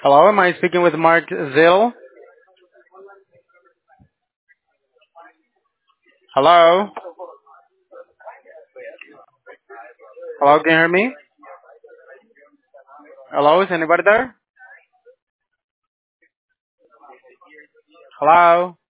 Hello, am I speaking with Mark Zill? Hello? Hello, can you hear me? Hello, is anybody there? Hello?